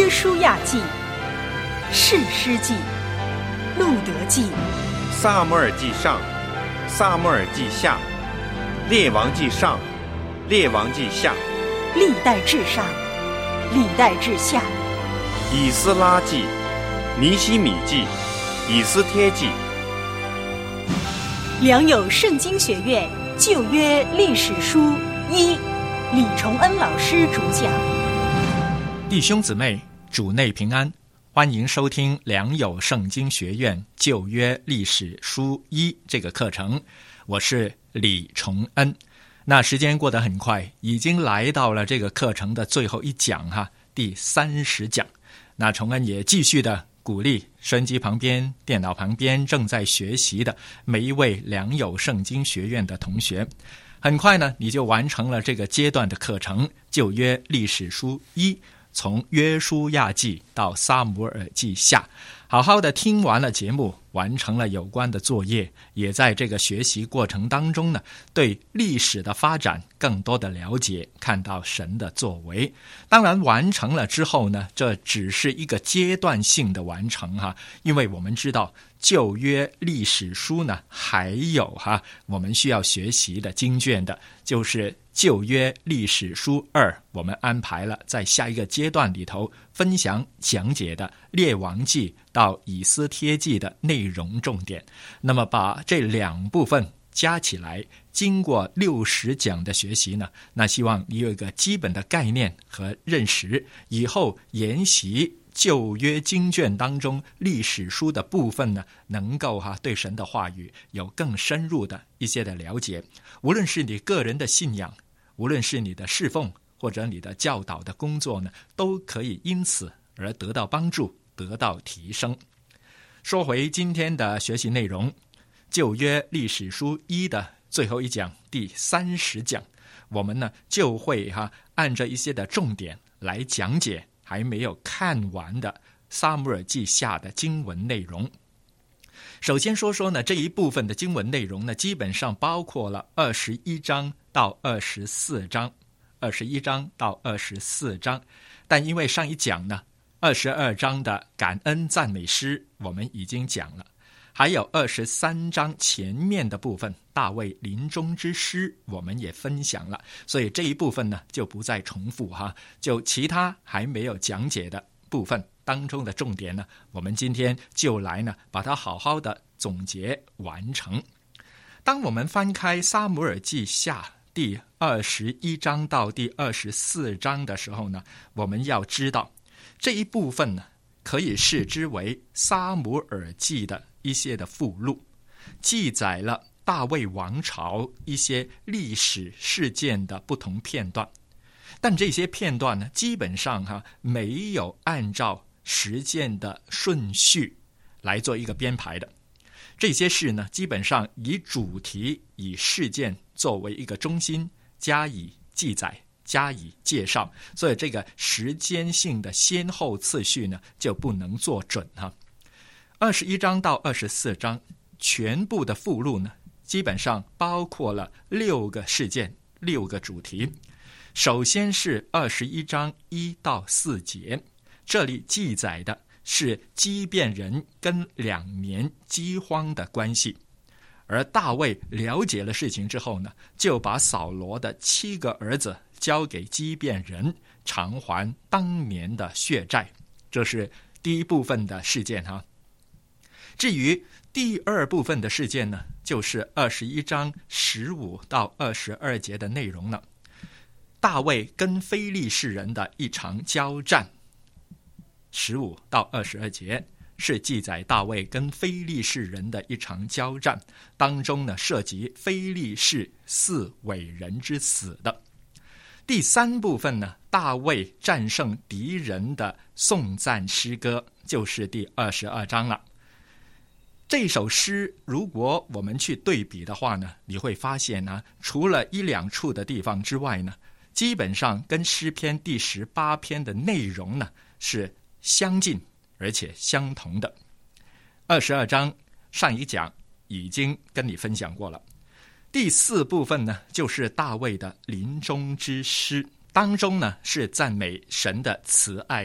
约书亚记、士师记、路得记、 撒母耳记上、撒母耳记下、列王记上、列王记下、 历代志上、历代志下、 以斯拉记、尼希米记、以斯帖记。 良友圣经学院旧约历史书一，李崇恩老师主讲。 弟兄姊妹，主内平安，欢迎收听良友圣经学院旧约历史书一这个课程，我是李崇恩。那时间过得很快，已经来到了这个课程的最后一讲第30讲。那崇恩也继续的鼓励收音机旁边、电脑旁边正在学习的每一位良友圣经学院的同学，很快呢，你就完成了这个阶段的课程，旧约历史书一，从约书亚记到撒母耳记下，好好的听完了节目，完成了有关的作业，也在这个学习过程当中呢，对历史的发展更多的了解，看到神的作为。当然完成了之后呢，这只是一个阶段性的完成因为我们知道旧约历史书呢还有我们需要学习的经卷的，就是旧约历史书2，我们安排了在下一个阶段里头分享讲解的列王记到以斯帖记的内容重点。那么把这两部分加起来，经过60讲的学习呢，那希望你有一个基本的概念和认识，以后研习旧约经卷当中历史书的部分呢，能够对神的话语有更深入的一些的了解。无论是你个人的信仰，无论是你的侍奉或者你的教导的工作呢，都可以因此而得到帮助，得到提升。说回今天的学习内容，旧约历史书一的最后一讲第30讲，我们呢就会按着一些的重点来讲解还没有看完的撒母耳记下的经文内容。首先说说呢，这一部分的经文内容呢，基本上包括了21章到24章，21章到24章。但因为上一讲呢，22章的感恩赞美诗我们已经讲了，还有23章前面的部分大卫临终之诗我们也分享了，所以这一部分呢就不再重复就其他还没有讲解的部分当中的重点呢，我们今天就来呢把它好好的总结完成。当我们翻开撒母耳记下第21章到第24章的时候呢，我们要知道这一部分呢可以视之为撒母耳记的一些的附录，记载了大卫王朝一些历史事件的不同片段，但这些片段呢基本上没有按照时间的顺序来做一个编排的。这些事呢基本上以主题以事件作为一个中心，加以记载，加以介绍，所以这个时间性的先后次序呢就不能做准21章到24章全部的附录呢基本上包括了6个事件，6个主题。首先是21章1到4节，这里记载的是基遍人跟2年饥荒的关系，而大卫了解了事情之后呢，就把扫罗的7个儿子交给基遍人，偿还当年的血债。这是第一部分的事件至于第二部分的事件呢，就是21章15到22节的内容了。大卫跟非利士人的一场交战，15到22节是记载大卫跟非利士人的一场交战，当中呢涉及非利士4伟人之死的。第三部分呢，大卫战胜敌人的颂赞诗歌，就是第22章了。这首诗如果我们去对比的话呢，你会发现除了1-2处的地方之外呢，基本上跟诗篇第18篇的内容呢是相近而且相同的。22章上一讲已经跟你分享过了。第4部分呢，就是大卫的临终之诗，当中呢是赞美神的慈爱的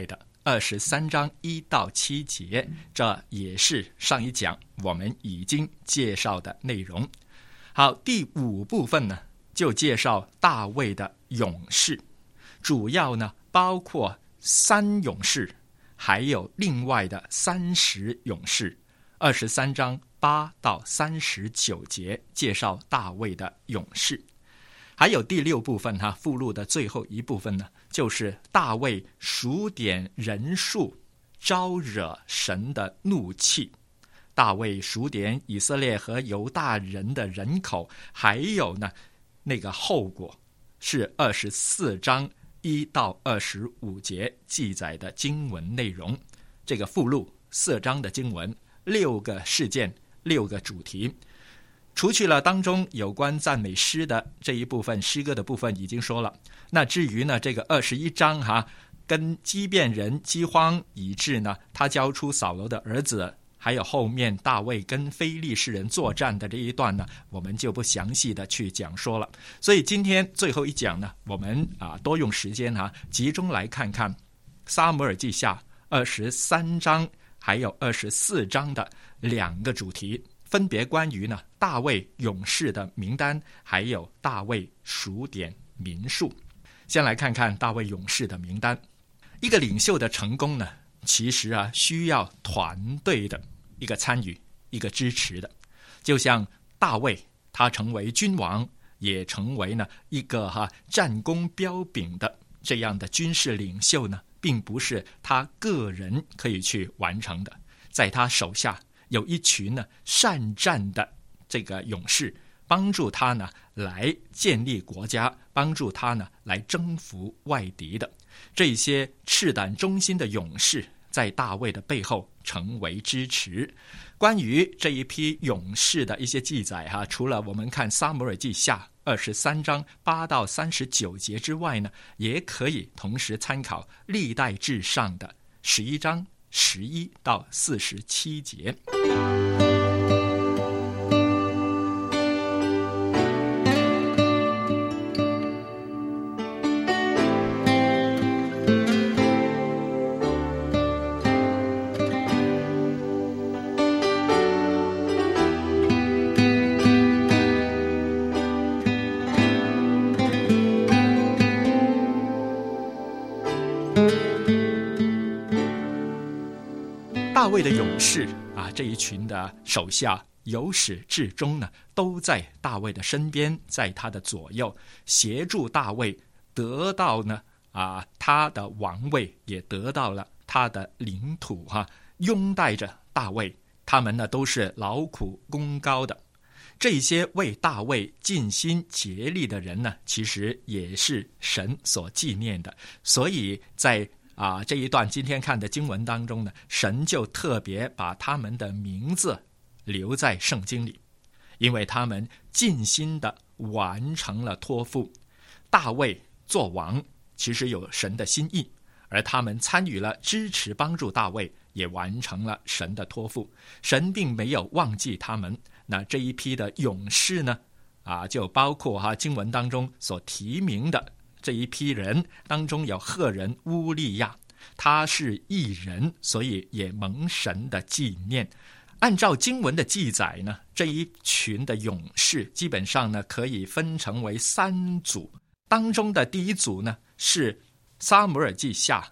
23章1到7节，这也是上一讲我们已经介绍的内容。好，第5部分呢，就介绍大卫的勇士，主要呢包括3勇士，还有另外的30勇士。23章8到39节介绍大卫的勇士。还有第6部分附录的最后一部分呢，就是大卫数点人数，招惹神的怒气。大卫数点以色列和犹大人的人口，还有呢那个后果，是24章1到25节记载的经文内容。这个附录4章的经文，6个事件，6个主题。除去了当中有关赞美诗的这一部分，诗歌的部分已经说了。那至于呢这个21章跟基遍人饥荒，以致呢他交出扫罗的儿子，还有后面大卫跟非利士人作战的这一段呢，我们就不详细的去讲说了。所以今天最后一讲呢，我们多用时间集中来看看撒母耳记下23章还有24章的2个主题，分别关于呢大卫勇士的名单，还有大卫数点民数。先来看看大卫勇士的名单。一个领袖的成功呢，其实需要团队的一个参与，一个支持的。就像大卫他成为君王，也成为呢一个战功彪炳的这样的军事领袖呢，并不是他个人可以去完成的。在他手下有一群呢善战的这个勇士，帮助他呢来建立国家，帮助他呢来征服外敌的。这些赤胆忠心的勇士在大卫的背后成为支持。关于这一批勇士的一些记载除了我们看撒母耳记下23章8到39节之外呢，也可以同时参考历代志上的11章11到47节。大卫的勇士这一群的手下由始至终呢，都在大卫的身边，在他的左右，协助大卫得到呢他的王位，也得到了他的领土拥戴着大卫。他们呢都是劳苦功高的。这些为大卫尽心竭力的人呢，其实也是神所纪念的。所以在这一段今天看的经文当中呢，神就特别把他们的名字留在圣经里，因为他们尽心的完成了托付。大卫做王其实有神的心意，而他们参与了支持帮助大卫，也完成了神的托付。神并没有忘记他们。那这一批的勇士呢就包括经文当中所提名的这一批人当中，有赫人乌利亚，他是义人，所以也蒙神的纪念。按照经文的记载呢，这一群的勇士基本上呢可以分成为3组。当中的第一组呢是撒母耳记下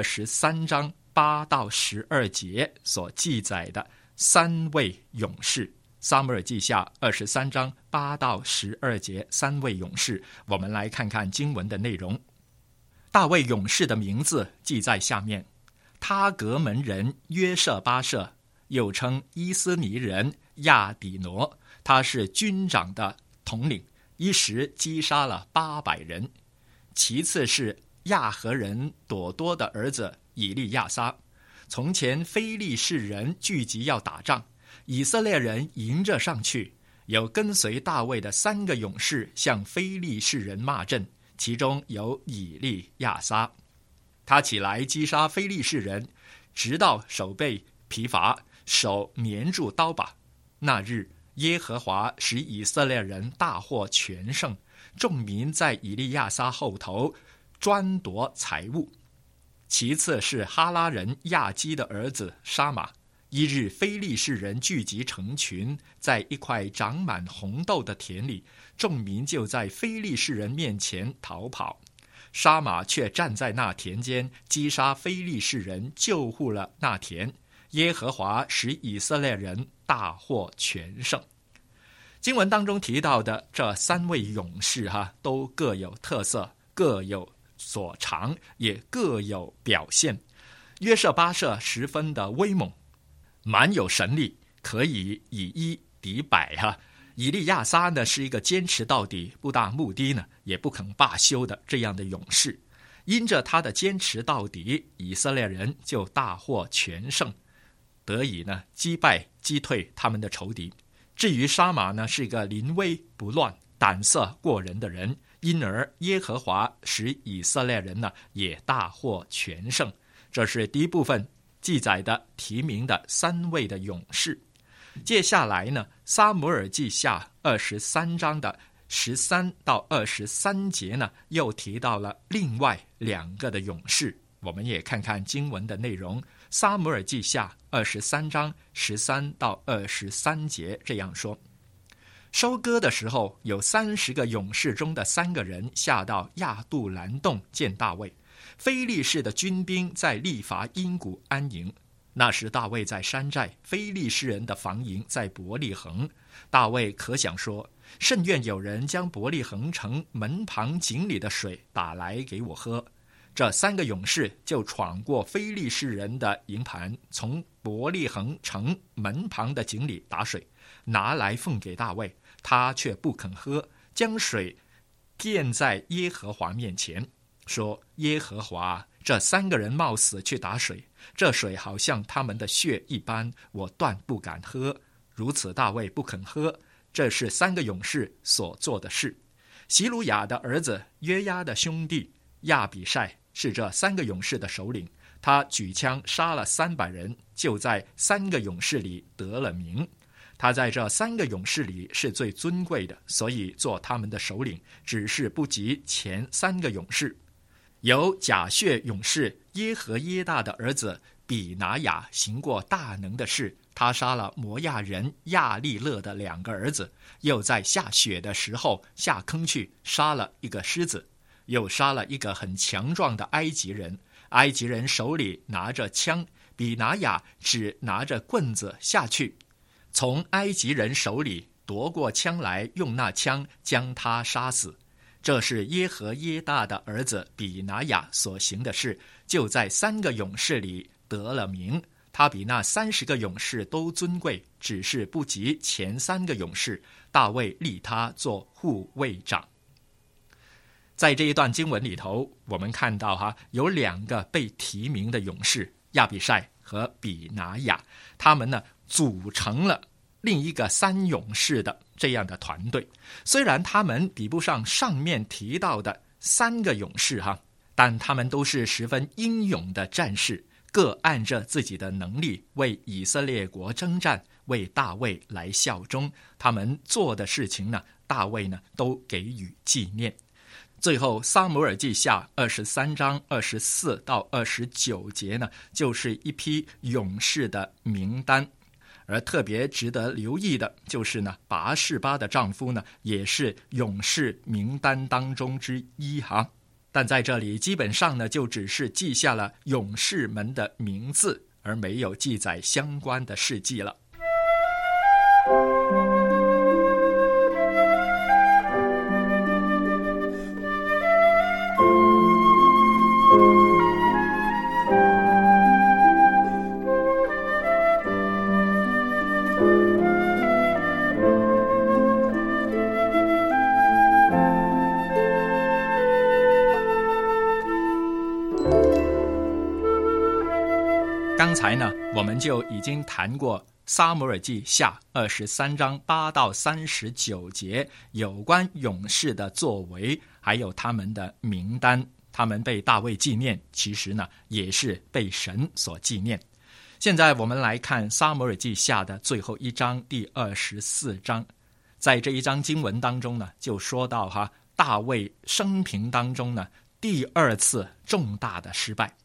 23章8到12节所记载的3位勇士。撒母耳记下23章8到12节3位勇士，我们来看看经文的内容。大卫勇士的名字记在下面：他革门人约瑟巴舍，又称伊斯尼人亚底挪，他是军长的统领，一时击杀了800人。其次是亚何人朵多的儿子以利亚撒。从前非利士人聚集要打仗，以色列人迎着上去，有跟随大卫的3个勇士向非利士人骂阵，其中有以利亚撒。他起来击杀非利士人，直到手背疲乏，手粘住刀把。那日耶和华使以色列人大获全胜，众民在以利亚撒后头专夺财物。 其次是哈拉人亚基的儿子沙马。一日，非利士人聚集成群，在一块长满红豆的田里，众民就在非利士人面前逃跑。沙马却站在那田间，击杀非利士人，救护了那田。耶和华使以色列人大获全胜。经文当中提到的这3位勇士都各有特色，各有所长，也各有表现。约瑟巴设十分的威猛，蛮有神力，可以以一敌百以利亚撒呢是一个坚持到底，不达目的呢也不肯罢休的这样的勇士。因着他的坚持到底，以色列人就大获全胜，得以呢击败击退他们的仇敌。至于沙马呢，是一个临危不乱、胆色过人的人，因而耶和华使以色列人呢也大获全胜。这是第一部分记载的提名的3位的勇士。接下来呢，撒母耳记下23章的13到23节呢，又提到了另外2个的勇士。我们也看看经文的内容。撒母耳记下23章13到23节这样说：收割的时候，有30个勇士中的3个人下到亚杜兰洞见大卫。非利士的军兵在利伐因谷安营。那时大卫在山寨，非利士人的防营在伯利恒。大卫可想说，甚愿有人将伯利恒城门旁井里的水打来给我喝。这3个勇士就闯过非利士人的营盘，从伯利恒城门旁的井里打水，拿来奉给大卫，他却不肯喝，将水奠在耶和华面前，说：耶和华，这3个人冒死去打水，这水好像他们的血一般，我断不敢喝。如此大卫不肯喝，这是3个勇士所做的事。希鲁雅的儿子约押的兄弟亚比筛是这3个勇士的首领，他举枪杀了300人，就在3个勇士里得了名。他在这3个勇士里是最尊贵的，所以做他们的首领，只是不及前3个勇士。由甲血勇士耶和耶大的儿子比拿雅行过大能的事，他杀了摩亚人亚利勒的2个儿子，又在下雪的时候下坑去杀了一个狮子，又杀了一个很强壮的埃及人。埃及人手里拿着枪，比拿雅只拿着棍子下去，从埃及人手里夺过枪来，用那枪将他杀死。这是耶和耶大的儿子比拿雅所行的事，就在3个勇士里得了名。他比那30个勇士都尊贵，只是不及前3个勇士。大卫立他做护卫长。在这一段经文里头，我们看到有2个被提名的勇士，亚比筛和比拿雅，他们呢组成了另一个3勇士的这样的团队。虽然他们比不上上面提到的3个勇士但他们都是十分英勇的战士，各按着自己的能力为以色列国征战，为大卫来效忠。他们做的事情呢，大卫呢都给予纪念。最后撒母耳记下23章24到29节呢，就是一批勇士的名单。而特别值得留意的就是呢，拔示巴的丈夫呢也是勇士名单当中之一但在这里基本上呢就只是记下了勇士们的名字，而没有记载相关的事迹了。刚才呢，我们就已经谈过撒母耳记下23章8到39节有关勇士的作为，还有他们的名单。他们被大卫纪念，其实呢也是被神所纪念。现在我们来看撒母耳记下的最后一章，第24章。在这一章经文当中呢，就说到大卫生平当中呢第2次重大的失败。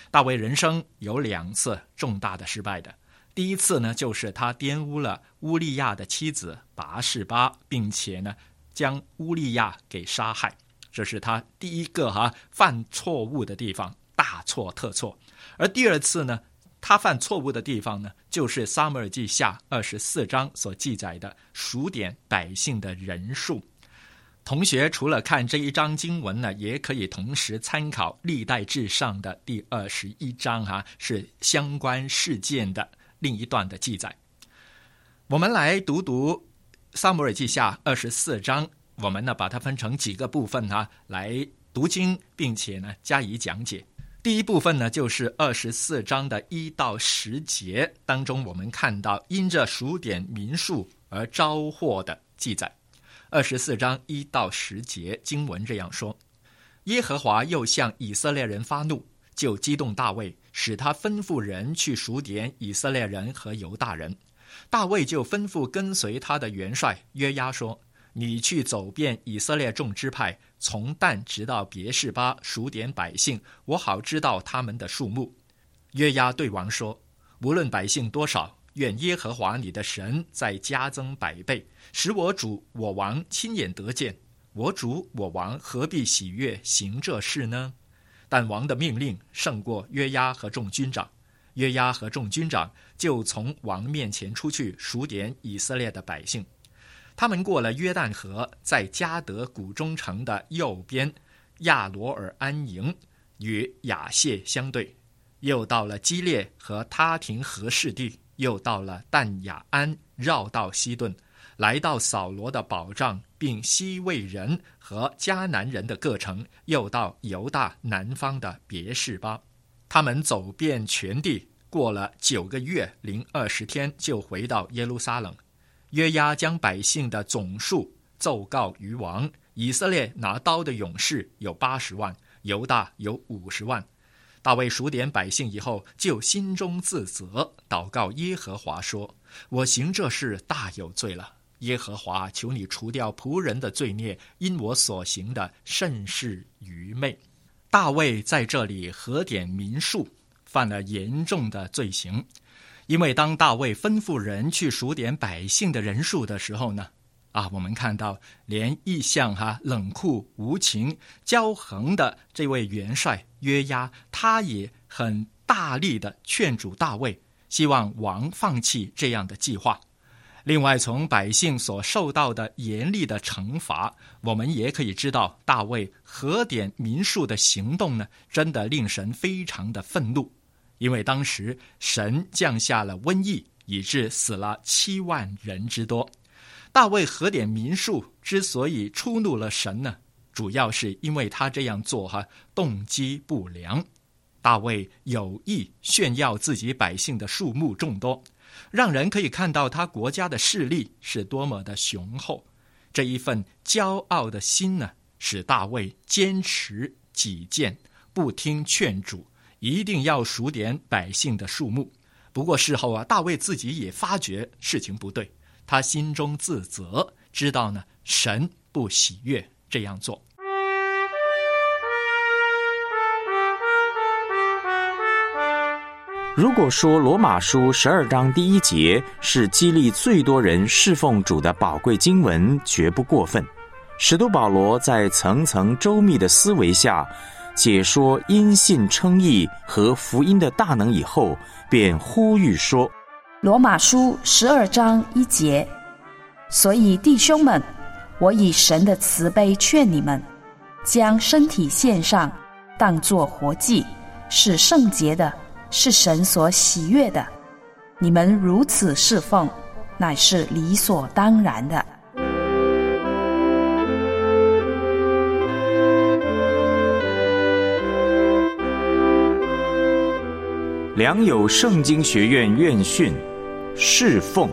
大卫人生有2次重大的失败的。第一次呢，就是他玷污了乌利亚的妻子拔示巴，并且呢将乌利亚给杀害，这是他第一个犯错误的地方，大错特错。而第二次呢，他犯错误的地方呢，就是撒母耳记下24章所记载的数点百姓的人数。同学除了看这一章经文呢，也可以同时参考历代志上的第21章是相关事件的另一段的记载。我们来读读撒母耳记下24章，我们呢把它分成几个部分来读经，并且呢加以讲解。第一部分呢，就是24章的1到10节当中，我们看到因着数点民数而招祸的记载。24章1到10节经文这样说：耶和华又向以色列人发怒，就激动大卫，使他吩咐人去数点以色列人和犹大人。大卫就吩咐跟随他的元帅约押说：你去走遍以色列众支派，从但直到别是巴，数点百姓，我好知道他们的数目。约押对王说：无论百姓多少，愿耶和华你的神再加增100倍，使我主我王亲眼得见。我主我王何必喜悦行这事呢？但王的命令胜过约押和众军长。约押和众军长就从王面前出去数点以色列的百姓。他们过了约旦河，在迦得谷中城的右边亚罗尔安营，与亚谢相对，又到了基列和他廷和士地，又到了但雅安，绕到西顿，来到扫罗的保障，并西魏人和迦南人的各城，又到犹大南方的别是巴。他们走遍全地，过了9个月零20天，就回到耶路撒冷。约押将百姓的总数奏告于王。以色列拿刀的勇士有80万，犹大有50万。大卫数点百姓以后，就心中自责，祷告耶和华说：我行这事大有罪了，耶和华求你除掉仆人的罪孽，因我所行的甚是愚昧。大卫在这里核点民数，犯了严重的罪行。因为当大卫吩咐人去数点百姓的人数的时候呢，我们看到连一向冷酷无情骄横的这位元帅约押，他也很大力的劝阻大卫，希望王放弃这样的计划。另外，从百姓所受到的严厉的惩罚，我们也可以知道大卫核点民数的行动呢，真的令神非常的愤怒。因为当时神降下了瘟疫，以致死了7万人之多。大卫核点民数之所以触怒了神呢，主要是因为他这样做动机不良。大卫有意炫耀自己百姓的数目众多，让人可以看到他国家的势力是多么的雄厚。这一份骄傲的心呢，使大卫坚持己见，不听劝阻，一定要数点百姓的数目。不过事后大卫自己也发觉事情不对，他心中自责，知道呢神不喜悦这样做。 如果说罗马书12章第1节是激励最多人侍奉主的宝贵经文，绝不过分。使徒保罗在层层周密的思维下解说因信称义和福音的大能以后，便呼吁说： 罗马书12章1节，所以弟兄们，我以神的慈悲劝你们，将身体献上，当作活祭，是圣洁的，是神所喜悦的。你们如此侍奉，乃是理所当然的。 良友圣经学院院训，侍奉。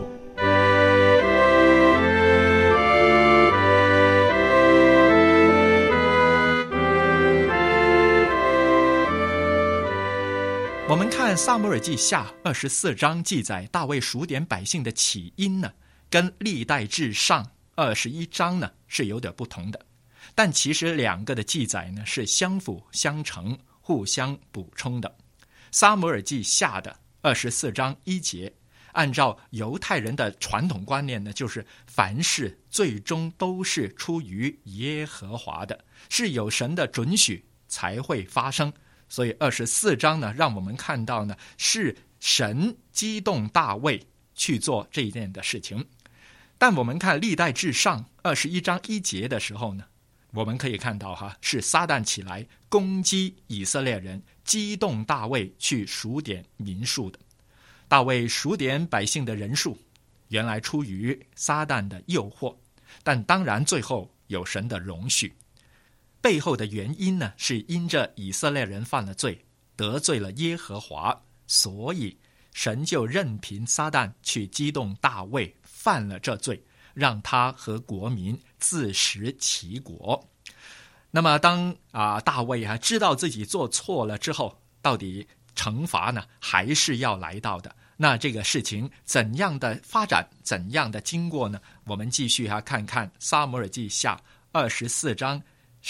我们看撒母耳记下24章记载大卫数点百姓的起因呢，跟历代志上21章呢是有点不同的，但其实两个的记载呢是相辅相成，互相补充的。 撒母耳记下的24章1节，按照犹太人的传统观念呢，就是凡事最终都是出于耶和华的，是有神的准许才会发生。所以24章呢，让我们看到呢，是神激动大卫去做这一件的事情。但我们看历代志上21章1节的时候呢，我们可以看到是撒旦起来攻击以色列人，激动大卫去数点民数的。大卫数点百姓的人数，原来出于撒旦的诱惑，但当然最后有神的容许。背后的原因呢，是因着以色列人犯了罪，得罪了耶和华，所以神就任凭撒旦去激动大卫犯了这罪，让他和国民自食其果。那么当大卫知道自己做错了之后，到底惩罚呢还是要来到的。那这个事情怎样的发展，怎样的经过呢？我们继续看看撒母耳记下24章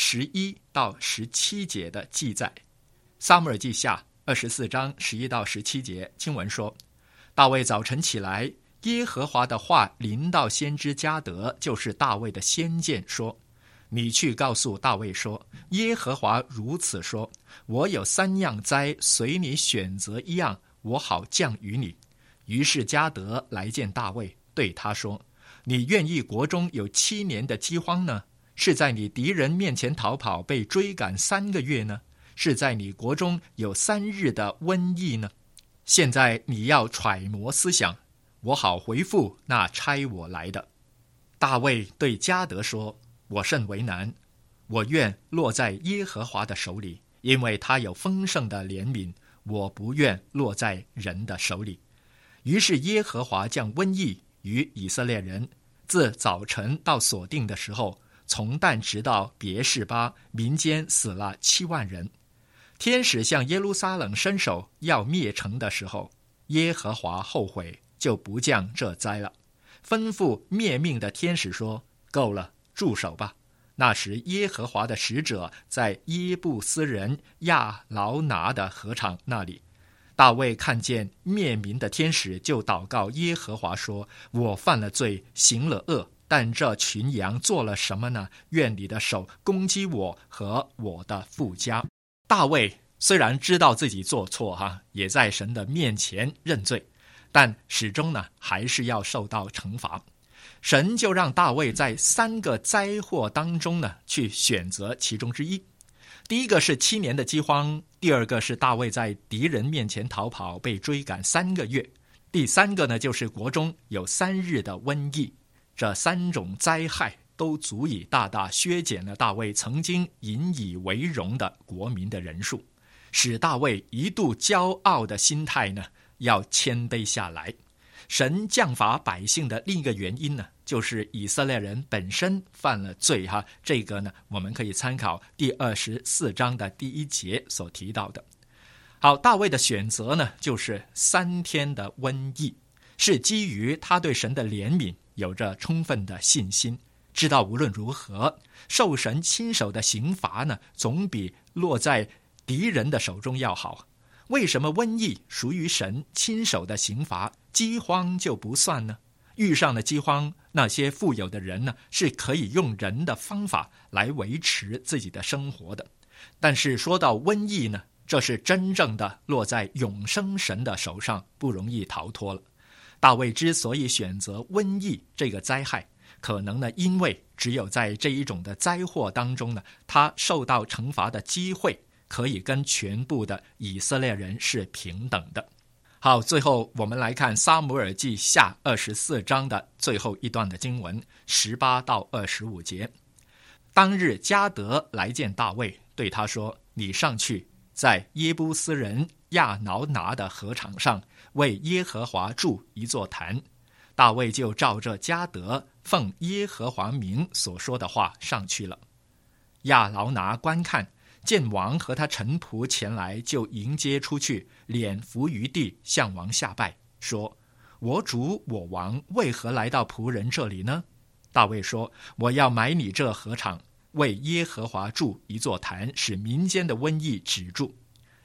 11到17节的记载。撒母耳记下24章11到17节经文说，大卫早晨起来，耶和华的话临到先知迦得，就是大卫的先见，说，你去告诉大卫说，耶和华如此说，我有3样灾，随你选择一样，我好降于你。于是迦得来见大卫，对他说，你愿意国中有7年的饥荒呢？是在你敌人面前逃跑，被追赶3个月呢？是在你国中有3日的瘟疫呢？现在你要揣摩思想，我好回复那差我来的。大卫对迦得说，我甚为难，我愿落在耶和华的手里，因为他有丰盛的怜悯，我不愿落在人的手里。于是耶和华降瘟疫于以色列人，自早晨到所定的时候，从但直到别是巴，民间死了7万人。天使向耶路撒冷伸手要灭城的时候，耶和华后悔，就不降这灾了，吩咐灭命的天使说，够了，住手吧。那时耶和华的使者在耶布斯人亚劳拿的禾场那里，大卫看见灭民的天使，就祷告耶和华说，我犯了罪，行了恶，但这群羊做了什么呢？愿你的手攻击我和我的父家。大卫虽然知道自己做错也在神的面前认罪，但始终呢还是要受到惩罚。神就让大卫在3个灾祸当中呢去选择其中之一。第一个是7年的饥荒，第二个是大卫在敌人面前逃跑，被追赶3个月，第3个呢就是国中有3日的瘟疫。这3种灾害都足以大大削减了大卫曾经引以为荣的国民的人数，使大卫一度骄傲的心态呢要谦卑下来。神降罚百姓的另一个原因呢，就是以色列人本身犯了罪这个呢我们可以参考第24章的第1节所提到的。好，大卫的选择呢就是3天的瘟疫，是基于他对神的怜悯有着充分的信心，知道无论如何受神亲手的刑罚呢总比落在敌人的手中要好。为什么瘟疫属于神亲手的刑罚，饥荒就不算呢？遇上了饥荒，那些富有的人呢是可以用人的方法来维持自己的生活的。但是说到瘟疫呢，这是真正的落在永生神的手上，不容易逃脱了。大卫之所以选择瘟疫这个灾害，可能呢因为只有在这一种的灾祸当中呢，他受到惩罚的机会可以跟全部的以色列人是平等的。好，最后我们来看撒母耳记下24章的最后一段的经文18到25节。当日迦得来见大卫，对他说，你上去，在耶布斯人亚劳拿的禾场上为耶和华筑一座坛。大卫就照着迦得奉耶和华名所说的话上去了。亚劳拿观看，见王和他臣仆前来，就迎接出去，脸伏于地，向王下拜，说，我主我王为何来到仆人这里呢？大卫说，我要买你这禾场，为耶和华筑一座坛，使民间的瘟疫止住。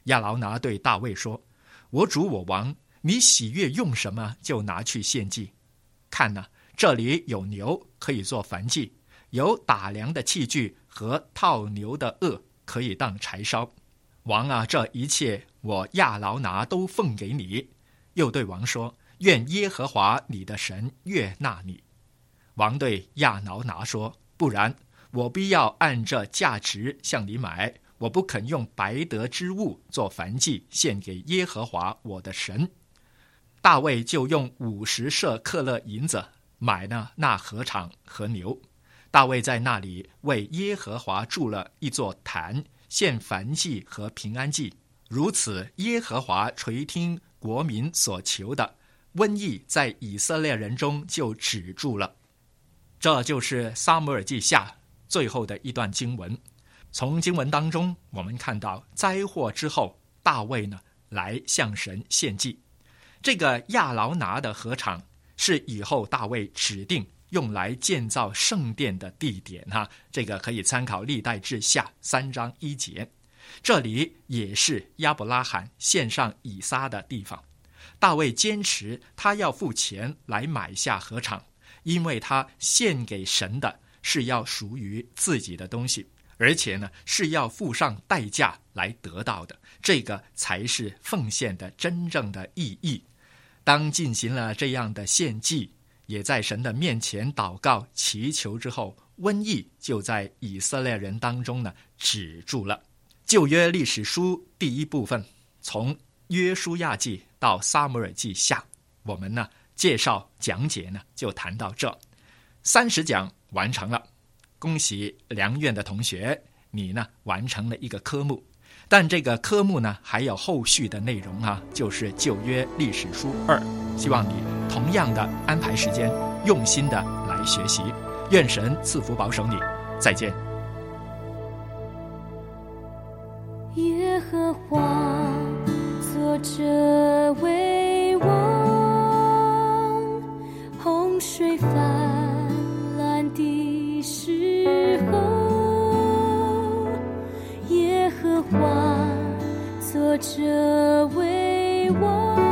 亚劳拿对大卫说：我主我王，你喜悦用什么就拿去献祭。看哪，这里有牛可以做燔祭，有打粮的器具和套牛的轭可以当柴烧。王啊，这一切我亚劳拿都奉给你。又对王说：愿耶和华你的神悦纳你。王对亚劳拿说：不然，我必要按这价值向你买，我不肯用白得之物做燔祭献给耶和华我的神。大卫就用50舍克勒银子买了那禾场和牛。大卫在那里为耶和华筑了一座坛，献燔祭和平安祭。如此，耶和华垂听国民所求的，瘟疫在以色列人中就止住了。这就是撒母耳记下最后的一段经文。从经文当中，我们看到灾祸之后，大卫呢来向神献祭。这个亚劳拿的禾场是以后大卫指定用来建造圣殿的地点这个可以参考历代志下3章1节。这里也是亚伯拉罕献上以撒的地方。大卫坚持他要付钱来买下禾场，因为他献给神的是要属于自己的东西，而且呢是要付上代价来得到的，这个才是奉献的真正的意义。当进行了这样的献祭，也在神的面前祷告祈求之后，瘟疫就在以色列人当中呢止住了。旧约历史书第一部分，从约书亚记到撒母耳记下，我们呢介绍讲解呢就谈到这，30讲完成了。恭喜良院的同学，你呢完成了一个科目。但这个科目呢还有后续的内容就是旧约历史书2，希望你同样的安排时间，用心的来学习。愿神赐福保守你，再见。 耶和华作者为王，洪水泛滥的时候，耶和华作者为王。